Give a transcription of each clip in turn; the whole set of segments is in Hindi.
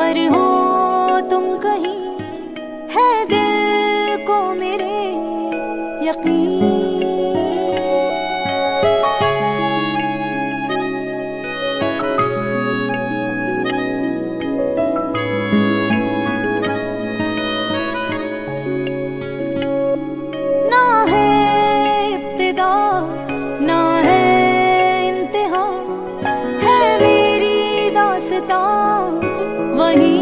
पर हो तुम कहीं, है दिल को मेरे यकीन। ना है इब्तिदा ना है इंतहा, है मेरी दास्तां वही।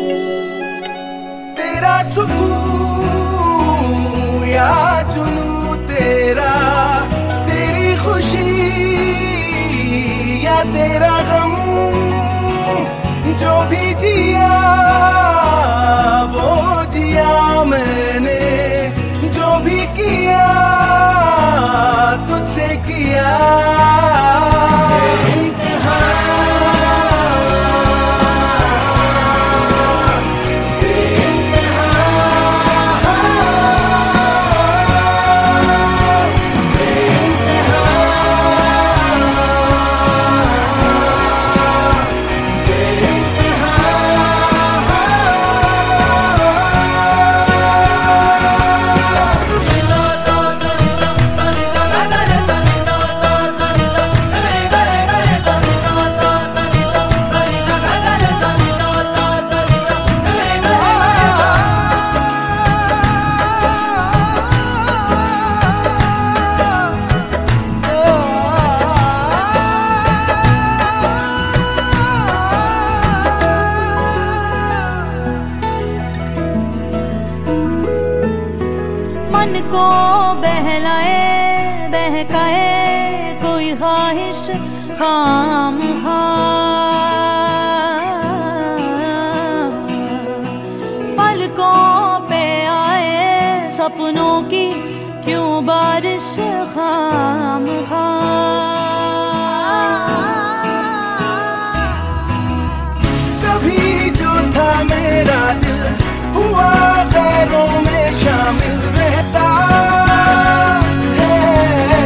तेरा सुकून या जुनू तेरा, तेरी खुशी या तेरा गम, जो भी जिया वो जिया मैंने, जो भी किया तुझसे किया। मन को बहलाए बहकाए कोई ख्वाहिश खामखा, पलकों पे आए सपनों की क्यों बारिश खामखा। कभी जो था मेरा दिल हुआ गैरों में शामिल, रहता है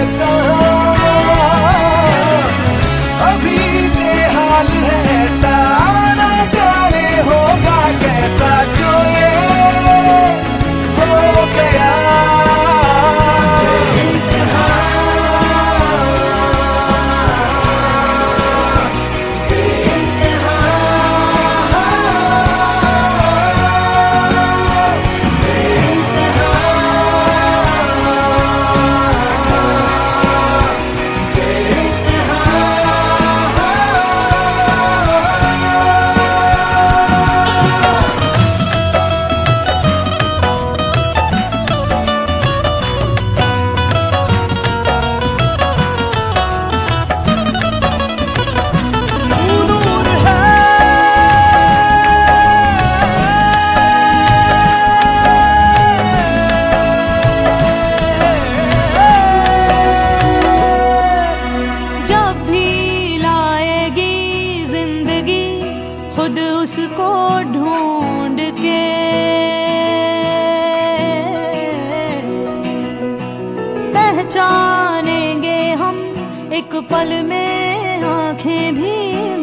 कहाँ अभी से हाल है ऐसा, ना जाने होगा कैसा जो ये हो गया। खुद उसको ढूंढ के पहचानेंगे हम एक पल में, आंखें भी